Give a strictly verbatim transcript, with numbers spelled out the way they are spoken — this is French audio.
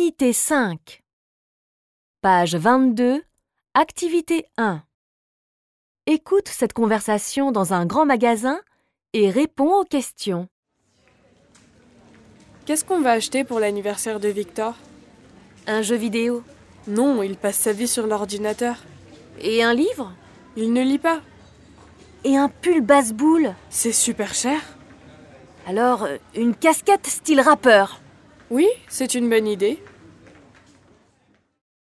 Unité cinq. Page vingt-deux, activité un. Écoute cette conversation dans un grand magasin et réponds aux questions. Qu'est-ce qu'on va acheter pour l'anniversaire de Victor? Un jeu vidéo. Non, il passe sa vie sur l'ordinateur. Et un livre? Il ne lit pas. Et un pull basse-boule? C'est super cher. Alors, euh, une casquette style rappeur? Oui, c'est une bonne idée.